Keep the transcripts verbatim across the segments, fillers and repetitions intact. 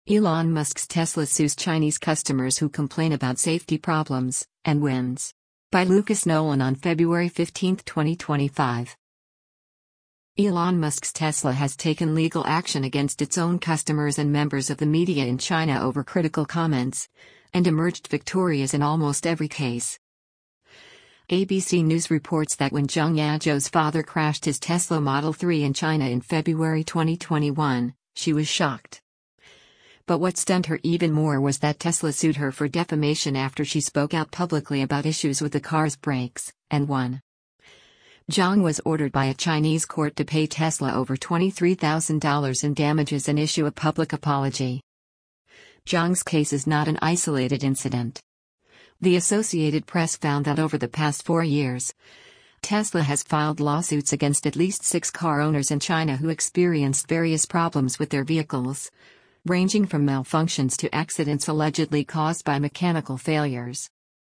Elon Musk's Tesla sues Chinese customers who complain about safety problems, and wins. By Lucas Nolan on February fifteenth, twenty twenty-five. Elon Musk's Tesla has taken legal action against its own customers and members of the media in China over critical comments, and emerged victorious in almost every case. A B C News reports that when Zheng Yazhou's father crashed his Tesla Model three in China in February twenty twenty-one, she was shocked. But what stunned her even more was that Tesla sued her for defamation after she spoke out publicly about issues with the car's brakes, and won. Zheng was ordered by a Chinese court to pay Tesla over twenty-three thousand dollars in damages and issue a public apology. Zheng's case is not an isolated incident. The Associated Press found that over the past four years, Tesla has filed lawsuits against at least six car owners in China who experienced various problems with their vehicles, ranging from malfunctions to accidents allegedly caused by mechanical failures.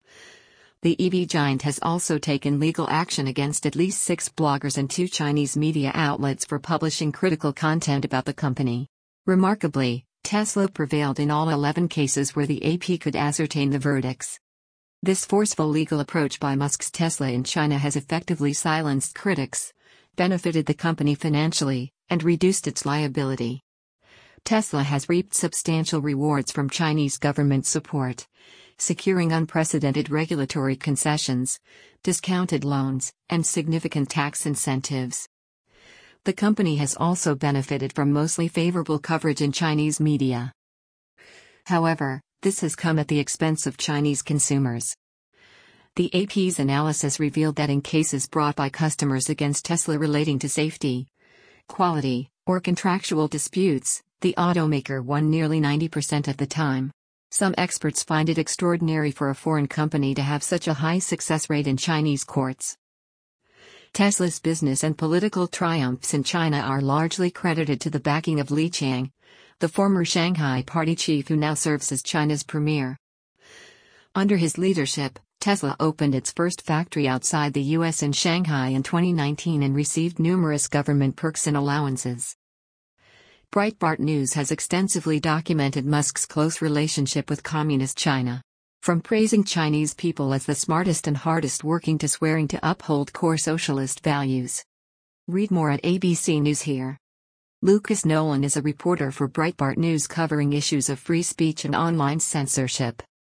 The E V giant has also taken legal action against at least six bloggers and two Chinese media outlets for publishing critical content about the company. Remarkably, Tesla prevailed in all eleven cases where the A P could ascertain the verdicts. This forceful legal approach by Musk's Tesla in China has effectively silenced critics, benefited the company financially, and reduced its liability. Tesla has reaped substantial rewards from Chinese government support, securing unprecedented regulatory concessions, discounted loans, and significant tax incentives. The company has also benefited from mostly favorable coverage in Chinese media. However, this has come at the expense of Chinese consumers. The A P's analysis revealed that in cases brought by customers against Tesla relating to safety, quality, or contractual disputes, the automaker won nearly ninety percent of the time. Some experts find it extraordinary for a foreign company to have such a high success rate in Chinese courts. Tesla's business and political triumphs in China are largely credited to the backing of Li Qiang, the former Shanghai party chief who now serves as China's premier. Under his leadership, Tesla opened its first factory outside the U S in Shanghai in twenty nineteen and received numerous government perks and allowances. Breitbart News has extensively documented Musk's close relationship with Communist China. From praising Chinese people as the smartest and hardest working to swearing to uphold core socialist values. Read more at A B C News here. Lucas Nolan is a reporter for Breitbart News covering issues of free speech and online censorship.